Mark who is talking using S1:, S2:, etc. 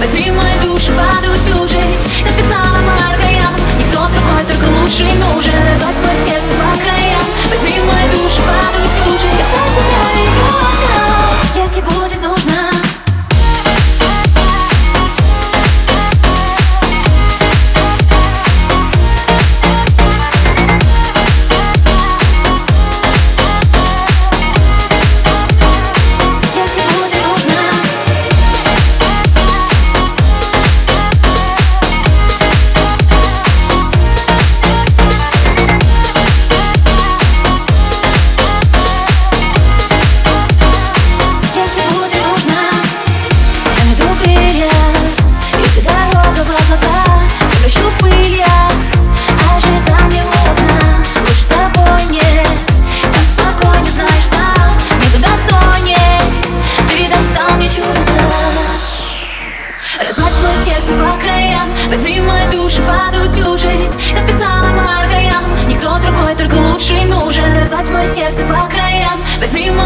S1: Возьми мою душу подутюжить, как писала Марго я. Никто другой, только лучший нужен. Раздать мое сердце по краям. Возьми мою душу подутюжить, касай тебя и глаза, если будет нужно. Разнать свое сердце по краям. Возьми мою душу подутюжить, как писала Марго я. Никто другой, только лучший нужен. Раздать мое сердце по краям. Возьми мою